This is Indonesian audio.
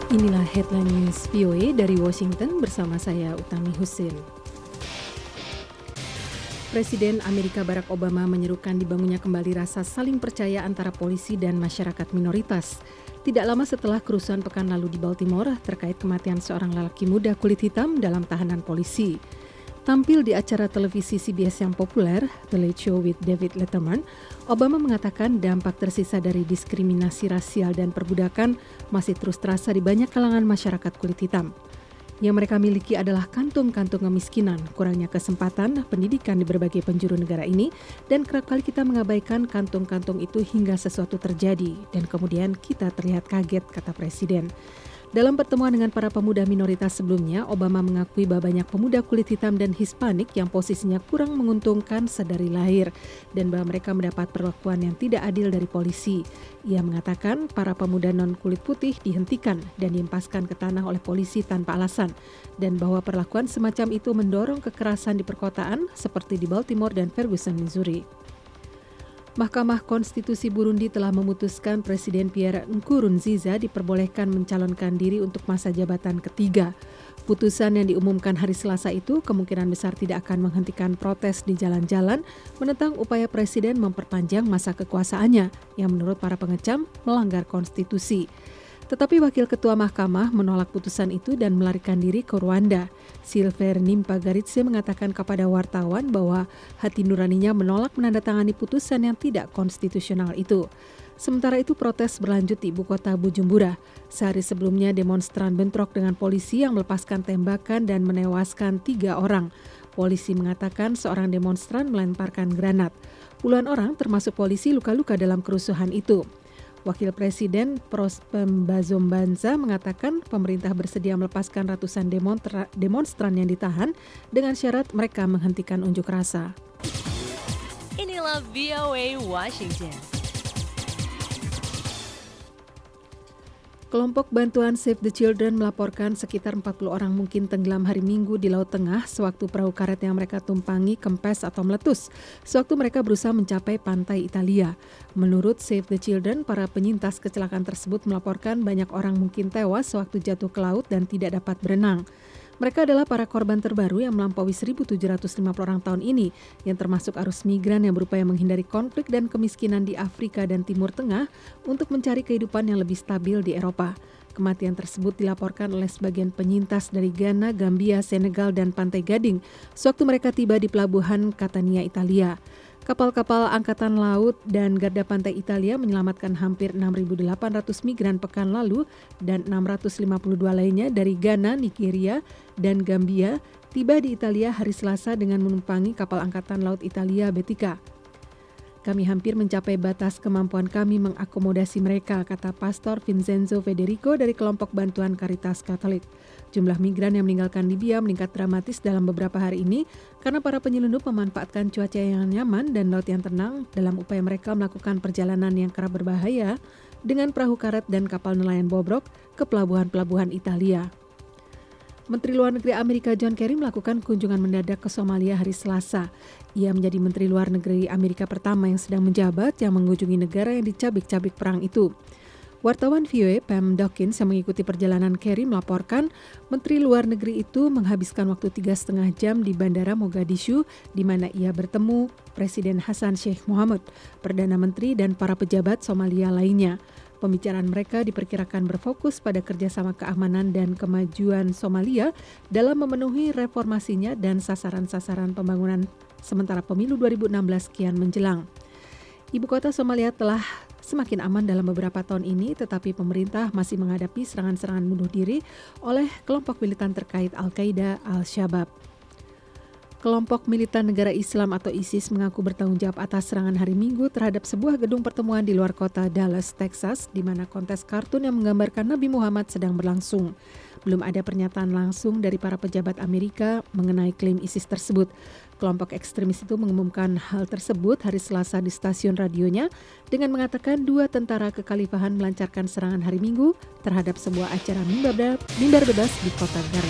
Inilah headline news VOA dari Washington bersama saya Utami Husin. Presiden Amerika Barack Obama menyerukan dibangunnya kembali rasa saling percaya antara polisi dan masyarakat minoritas. Tidak lama setelah kerusuhan pekan lalu di Baltimore terkait kematian seorang lelaki muda kulit hitam dalam tahanan polisi. Tampil di acara televisi CBS yang populer, The Late Show with David Letterman, Obama mengatakan dampak tersisa dari diskriminasi rasial dan perbudakan masih terus terasa di banyak kalangan masyarakat kulit hitam. Yang mereka miliki adalah kantung-kantung kemiskinan, kurangnya kesempatan, pendidikan di berbagai penjuru negara ini, dan kerap kali kita mengabaikan kantung-kantung itu hingga sesuatu terjadi, dan kemudian kita terlihat kaget, kata Presiden. Dalam pertemuan dengan para pemuda minoritas sebelumnya, Obama mengakui bahwa banyak pemuda kulit hitam dan Hispanik yang posisinya kurang menguntungkan sedari lahir dan bahwa mereka mendapat perlakuan yang tidak adil dari polisi. Ia mengatakan para pemuda non-kulit putih dihentikan dan diempaskan ke tanah oleh polisi tanpa alasan dan bahwa perlakuan semacam itu mendorong kekerasan di perkotaan seperti di Baltimore dan Ferguson, Missouri. Mahkamah Konstitusi Burundi telah memutuskan Presiden Pierre Nkurunziza diperbolehkan mencalonkan diri untuk masa jabatan ketiga. Putusan yang diumumkan hari Selasa itu kemungkinan besar tidak akan menghentikan protes di jalan-jalan menentang upaya Presiden memperpanjang masa kekuasaannya yang menurut para pengecam melanggar konstitusi. Tetapi Wakil Ketua Mahkamah menolak putusan itu dan melarikan diri ke Rwanda. Silver Nimpagaritse mengatakan kepada wartawan bahwa hati nuraninya menolak menandatangani putusan yang tidak konstitusional itu. Sementara itu protes berlanjut di ibu kota Bujumbura. Sehari sebelumnya demonstran bentrok dengan polisi yang melepaskan tembakan dan menewaskan 3 orang. Polisi mengatakan seorang demonstran melemparkan granat. Puluhan orang termasuk polisi luka-luka dalam kerusuhan itu. Wakil Presiden Prosper Bazombanza mengatakan pemerintah bersedia melepaskan ratusan demonstran yang ditahan dengan syarat mereka menghentikan unjuk rasa. Inilah VOA Washington. Kelompok bantuan Save the Children melaporkan sekitar 40 orang mungkin tenggelam hari Minggu di Laut Tengah sewaktu perahu karet yang mereka tumpangi kempes atau meletus, sewaktu mereka berusaha mencapai pantai Italia. Menurut Save the Children, para penyintas kecelakaan tersebut melaporkan banyak orang mungkin tewas sewaktu jatuh ke laut dan tidak dapat berenang. Mereka adalah para korban terbaru yang melampaui 1.750 orang tahun ini, yang termasuk arus migran yang berupaya menghindari konflik dan kemiskinan di Afrika dan Timur Tengah untuk mencari kehidupan yang lebih stabil di Eropa. Kematian tersebut dilaporkan oleh sebagian penyintas dari Ghana, Gambia, Senegal, dan Pantai Gading, sewaktu mereka tiba di pelabuhan Catania, Italia. Kapal-kapal Angkatan Laut dan Garda Pantai Italia menyelamatkan hampir 6.800 migran pekan lalu dan 652 lainnya dari Ghana, Nigeria, dan Gambia tiba di Italia hari Selasa dengan menumpangi kapal Angkatan Laut Italia Betica. Kami hampir mencapai batas kemampuan kami mengakomodasi mereka, kata Pastor Vincenzo Federico dari kelompok bantuan Caritas Katolik. Jumlah migran yang meninggalkan Libya meningkat dramatis dalam beberapa hari ini karena para penyelundup memanfaatkan cuaca yang nyaman dan laut yang tenang dalam upaya mereka melakukan perjalanan yang kerap berbahaya dengan perahu karet dan kapal nelayan bobrok ke pelabuhan-pelabuhan Italia. Menteri Luar Negeri Amerika John Kerry melakukan kunjungan mendadak ke Somalia hari Selasa. Ia menjadi Menteri Luar Negeri Amerika pertama yang sedang menjabat yang mengunjungi negara yang dicabik-cabik perang itu. Wartawan VOA Pam Dawkins yang mengikuti perjalanan Kerry melaporkan Menteri Luar Negeri itu menghabiskan waktu 3,5 jam di Bandara Mogadishu di mana ia bertemu Presiden Hassan Sheikh Mohamud, Perdana Menteri dan para pejabat Somalia lainnya. Pembicaraan mereka diperkirakan berfokus pada kerjasama keamanan dan kemajuan Somalia dalam memenuhi reformasinya dan sasaran-sasaran pembangunan sementara pemilu 2016 kian menjelang. Ibu kota Somalia telah semakin aman dalam beberapa tahun ini, tetapi pemerintah masih menghadapi serangan-serangan bunuh diri oleh kelompok militan terkait Al-Qaeda, Al-Shabaab. Kelompok militan negara Islam atau ISIS mengaku bertanggung jawab atas serangan hari Minggu terhadap sebuah gedung pertemuan di luar kota Dallas, Texas, di mana kontes kartun yang menggambarkan Nabi Muhammad sedang berlangsung. Belum ada pernyataan langsung dari para pejabat Amerika mengenai klaim ISIS tersebut. Kelompok ekstremis itu mengumumkan hal tersebut hari Selasa di stasiun radionya dengan mengatakan 2 tentara kekhalifahan melancarkan serangan hari Minggu terhadap sebuah acara mimbar bebas di kota Gaza.